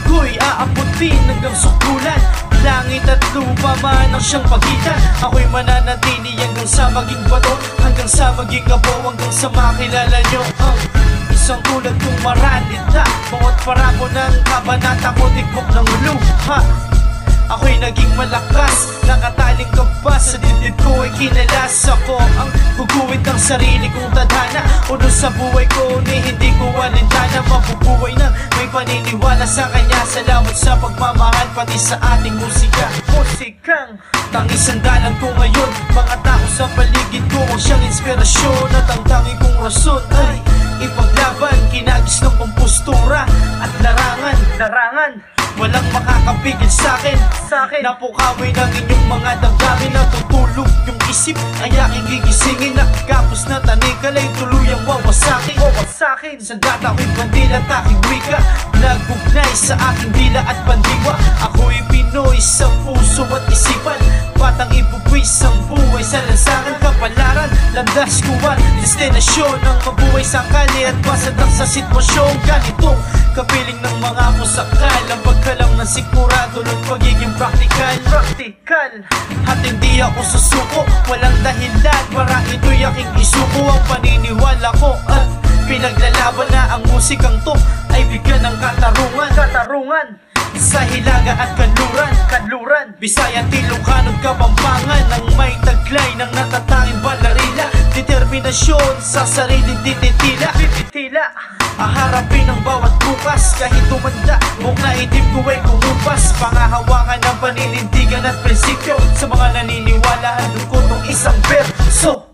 ko'y aabutin hanggang sukulan. Langit at lupa man ang siyang pagitan. Ako'y mananatili hanggang sa maging bato, hanggang sa maging abo, hanggang sa makilala nyo ang isang tulad kong maralita. Bawat parako ng kabanata ko, tikbok ng luha. Ako'y naging malakas, nakataling kabas. Sa dibdib ko ay kinalas. Ako ang guguhit ng sarili kong tadhana. Uno sa buhay ko ni hindi ko alintana. Mabubuhay na may paniniwala sa kanya. Salamat sa pagmamahal pati sa ating musika. Musikang tangis ang dalan ko ngayon. Mga tao sa paligid ko ang siyang inspirasyon. At ang tangi kong rason ay ipaglaban, kinagis ng kompostura at larangan. Walang makakapigil sa'kin. Napukawi ng inyong mga damdamin. Natutulog yung isip ay aking gigisingin. Nakagapos na tanikalay tuluyang wawasakin. Sa data ko'y bandila at aking wika, nagugnay sa aking dila at pandiwa. Ako'y Pinoy sa puso at isipan. Batang ibubuwis ang buhay sa lansangan. Kapalaran, landas kuwan, destinasyon ang mabuhay sa kali at pasadak sa sitwasyon. Ganito kapiling ng mga musakal, ang pagkalam ng sigurado ng pagiging praktikal. At hindi ako susuko, walang dahilan para ito'y aking isuko. Ang paniniwala ko at pinaglalaban na ang musikang to ay bigyan ng katarungan. Sa Hilaga at Kanluran, Bisaya, Ilocano, Kapampangan, ang may taglay ng natatanging balarila. Determinasyon sa sarili titila. Aharapin ang bawat bukas, kahit tumanda, buong naitip ko ay kumupas. Pangahawakan ng paninindigan at prinsipyo, sa mga naniniwala, handog ko tong isang verso.